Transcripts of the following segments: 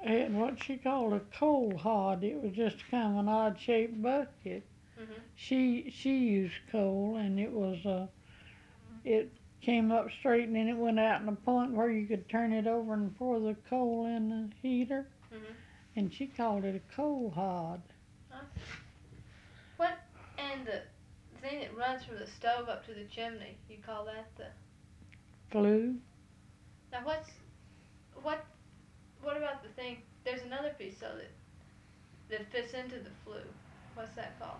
had what she called a coal hod. It was just kind of an odd shaped bucket. Mhm. She used coal, and it came up straight, and then it went out in a point where you could turn it over and pour the coal in the heater, Mhm. and she called it a coal hod. Huh? What? And the thing that runs from the stove up to the chimney, you call that the? Flue. Now what? What about the thing? There's another piece of it that fits into the flue. What's that called?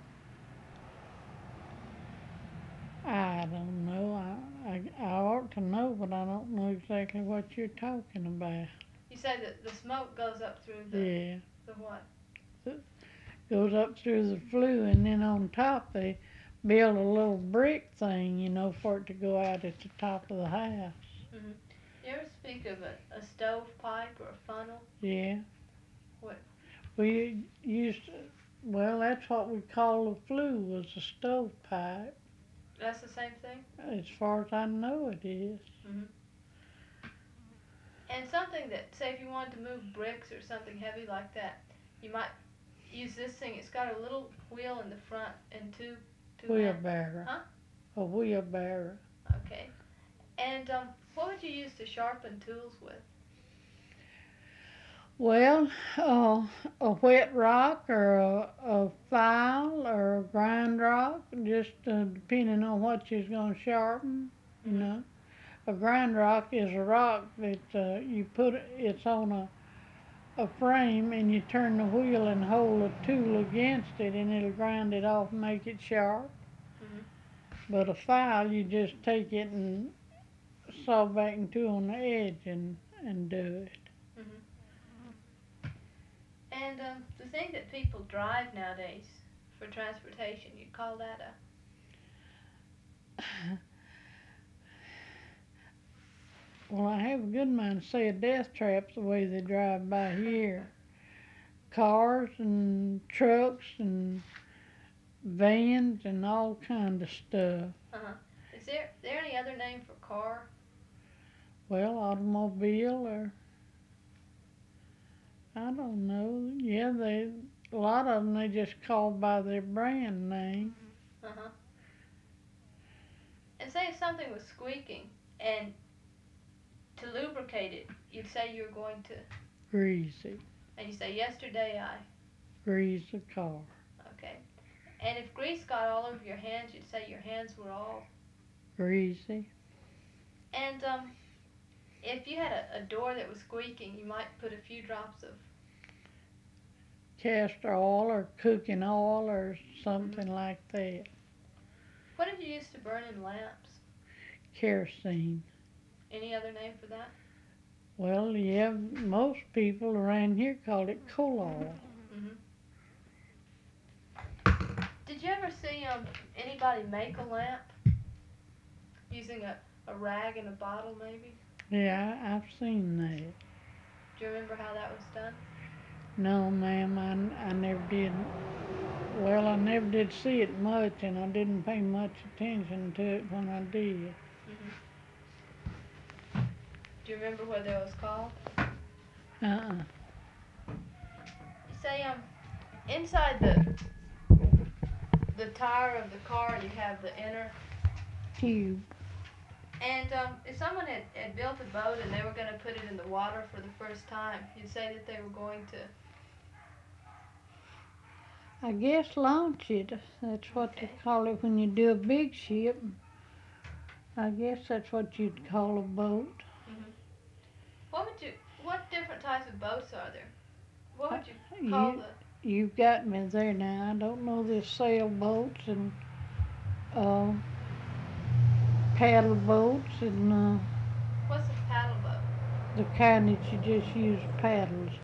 I don't know. I ought to know, but I don't know exactly what you're talking about. You say that the smoke goes up through Yeah, the what? it goes up through the flue, and then on top they build a little brick thing, for it to go out at the top of the house. Mhm. You ever speak of a stovepipe or a funnel? Yeah, What? we used to, well, that's what we call the flue, was a stovepipe. That's the same thing. As far as I know, it is. Mhm. And something that, say, if you wanted to move bricks or something heavy like that, you might use this thing. It's got a little wheel in the front and two hands. Wheelbarrow. Huh? A wheelbarrow. Okay. And what would you use to sharpen tools with? Well, a wet rock or a file or a grind rock, just depending on what you're going to sharpen, you Mhm. know. A grind rock is a rock that you put, it's on a frame, and you turn the wheel and hold a tool against it, and it'll grind it off and make it sharp. Mhm. But a file, you just take it and saw back into on the edge and do it. Mhm. And the thing that people drive nowadays for transportation, you'd call that a? Well, I have a good mind to say a death trap's the way they drive by here. Cars and trucks and vans and all kind of stuff. Uh-huh. Is there any other name for car? Well, automobile or I don't know. Yeah, a lot of them they just call by their brand name. Uh-huh. And say if something was squeaking, and to lubricate it, you'd say you were going to, Greasy, and you say yesterday I. grease the car. Okay. And if grease got all over your hands, you'd say your hands were all. Greasy, And if you had a door that was squeaking, you might put a few drops of. castor oil or cooking oil or Mhm. something like that. What did you use to burn in lamps? Kerosene. Any other name for that? Well, yeah, most people around here call it coal oil. Mhm. Did you ever see anybody make a lamp using a rag and a bottle maybe? Yeah, I've seen that. Do you remember how that was done? No, ma'am, I never did. Well, I never did see it much, and I didn't pay much attention to it when I did. Mhm. Do you remember what that was called? Uh-uh. You say inside the tire of the car you have the inner. Cube. And if someone had built a boat and they were going to put it in the water for the first time, you'd say that they were going to. I guess launch it. That's what they Okay. call it when you do a big ship. I guess that's what you'd call a boat. Mhm. What different types of boats are there? What Uh, would you call You the? you've got me there now. I don't know the sailboats and uh, paddle boats and What's a paddle boat? the kind that you just use paddles